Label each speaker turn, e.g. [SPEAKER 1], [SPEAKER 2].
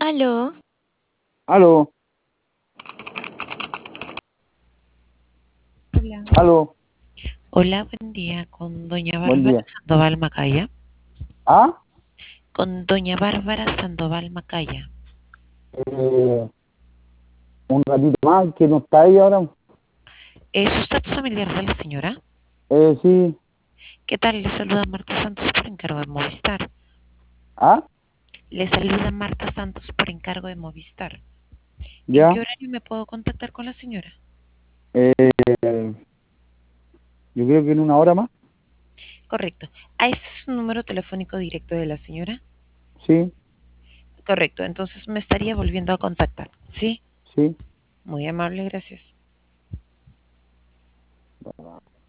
[SPEAKER 1] Aló,
[SPEAKER 2] Aló,
[SPEAKER 1] hola.
[SPEAKER 2] aló,
[SPEAKER 1] Hola, buen día, con doña
[SPEAKER 2] buen
[SPEAKER 1] Bárbara
[SPEAKER 2] día.
[SPEAKER 1] Sandoval Macaya.
[SPEAKER 2] Ah,
[SPEAKER 1] Con doña Bárbara Sandoval Macaya.
[SPEAKER 2] eh, un ratito más que no está ahí ahora.
[SPEAKER 1] ¿Es usted familiar de la señora?
[SPEAKER 2] Sí,
[SPEAKER 1] ¿Qué tal? Le saluda Marta Santos por encargo de Movistar.
[SPEAKER 2] ah,
[SPEAKER 1] Le saluda Marta Santos por encargo de Movistar. ¿En qué
[SPEAKER 2] ya.
[SPEAKER 1] horario me puedo contactar con la señora?
[SPEAKER 2] eh, yo creo que en una hora más.
[SPEAKER 1] Correcto. ¿A este es un número telefónico directo de la señora?
[SPEAKER 2] Sí,
[SPEAKER 1] Correcto, entonces me estaría volviendo a contactar. ¿Sí?
[SPEAKER 2] sí.
[SPEAKER 1] Muy amable, gracias.